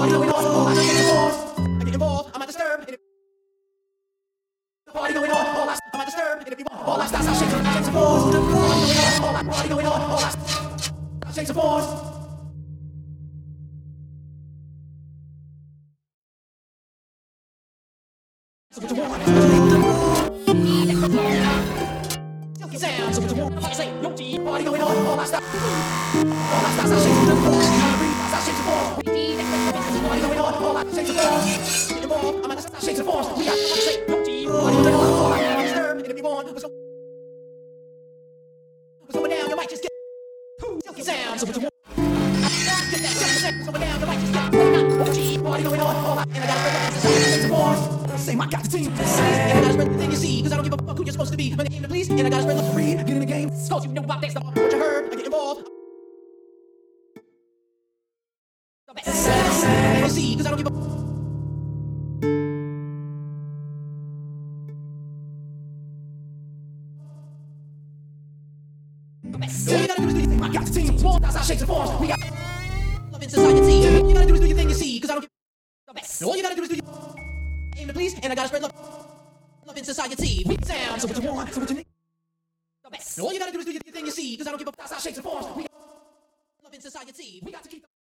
party going on, all I shapes and forms. I get involved, I might disturb. And if the party going on, all I might disturb. And if you want, all I styles, shapes and forms. Party going on, all I shapes and forms. So get to one. Silky sound, so get to one. Say, yo, G, party going on, all I styles, shapes and forms. Shapes and forms. Party going on, all I shapes and forms. Get involved, I'm at the shapes and forms. We got say, yo, G, party going on, all I disturb. And if you want, what's going down, you might just get silky sound, so get to one. Get that silky sound, so down, you might just get G, party going on, all I, and I gotta spread the shapes and forms. Same, I got the team. And I gotta spread the thing you see, cause I don't give a fuck who you're supposed to be. My name to please, and I gotta spread the free. Get in the game, cause you know about next, what you heard, I get involved. The best you see, cause I don't give a the best. All you gotta do is do your thing, I got the team. Small thighs, shapes and forms. We got love in society. All you gotta do is do your thing you see, cause I don't give the best. All you gotta do is do your aim to please, and I gotta spread love in society. We sound, so what you want, so what you need. The best. All you gotta do is do your thing you see, cause I don't give a thighs, shapes and forms. We got love in society. We got to keep the